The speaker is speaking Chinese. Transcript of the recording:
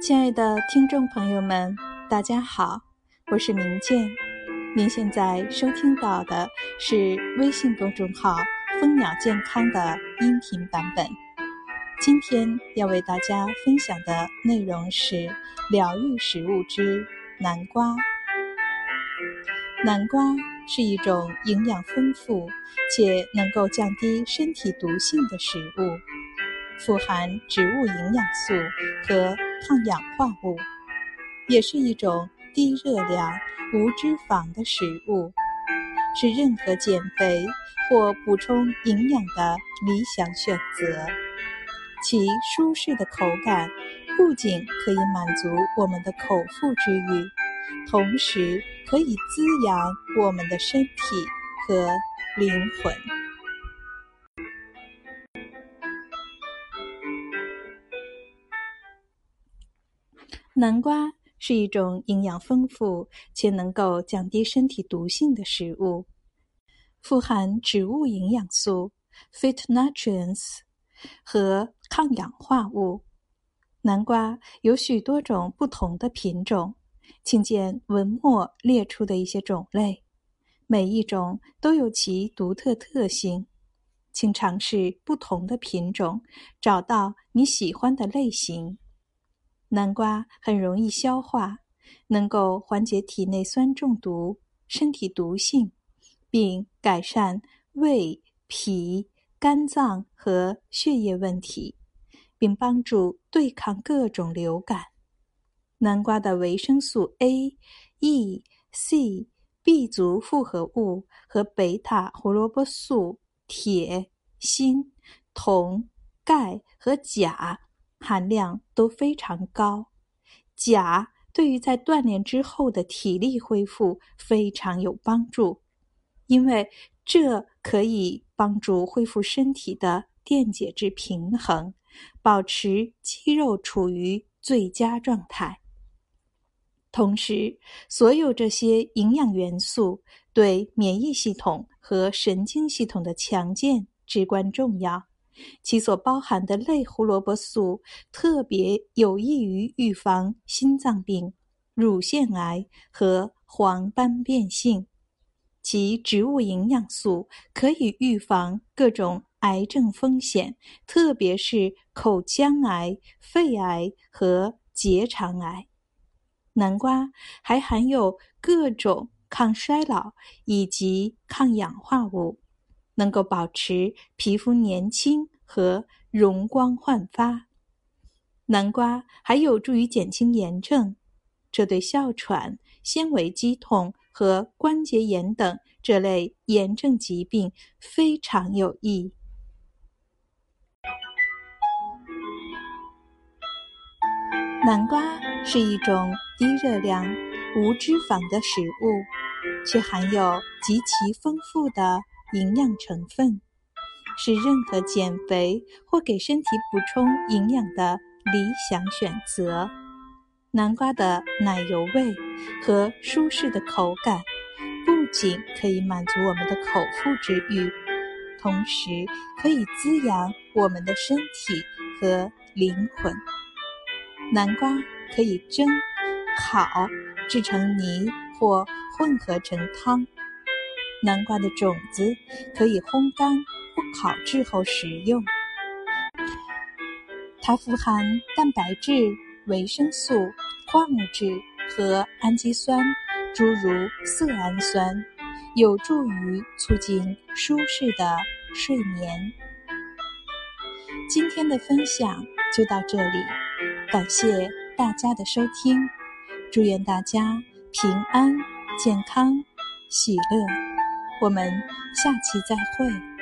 亲爱的听众朋友们，大家好，我是明健。您现在收听到的是微信公众号蜂鸟健康的音频版本。今天要为大家分享的内容是疗愈食物之南瓜。南瓜是一种营养丰富且能够降低身体毒性的食物，富含植物营养素和抗氧化物，也是一种低热量、无脂肪的食物，是任何减肥或补充营养的理想选择。其舒适的口感不仅可以满足我们的口腹之欲，同时可以滋养我们的身体和灵魂。南瓜是一种营养丰富且能够降低身体毒性的食物，富含植物营养素 phytonutrients 和抗氧化物。南瓜有许多种不同的品种，请见文末列出的一些种类，每一种都有其独特特性，请尝试不同的品种，找到你喜欢的类型。南瓜很容易消化，能够缓解体内酸中毒、身体毒性，并改善胃、脾、肝脏和血液问题，并帮助对抗各种流感。南瓜的维生素 A、E、C、B 族复合物和贝塔胡萝卜素、铁、锌、铜、钙和钾含量都非常高，钾对于在锻炼之后的体力恢复非常有帮助，因为这可以帮助恢复身体的电解质平衡，保持肌肉处于最佳状态。同时，所有这些营养元素对免疫系统和神经系统的强健至关重要。其所包含的类胡萝卜素特别有益于预防心脏病、乳腺癌和黄斑变性。其植物营养素可以预防各种癌症风险，特别是口腔癌、肺癌和结肠癌。南瓜还含有各种抗衰老以及抗氧化物，能够保持皮肤年轻和容光焕发。南瓜还有助于减轻炎症，这对哮喘、纤维肌痛和关节炎等这类炎症疾病非常有益。南瓜是一种低热量、无脂肪的食物，却含有极其丰富的营养成分，是任何减肥或给身体补充营养的理想选择。南瓜的奶油味和舒适的口感，不仅可以满足我们的口腹之欲，同时可以滋养我们的身体和灵魂。南瓜可以蒸、烤、制成泥或混合成汤。南瓜的种子可以烘干或烤制后食用。它富含蛋白质、维生素、矿物质和氨基酸，诸如色氨酸，有助于促进舒适的睡眠。今天的分享就到这里，感谢大家的收听，祝愿大家平安、健康、喜乐。我们下期再会。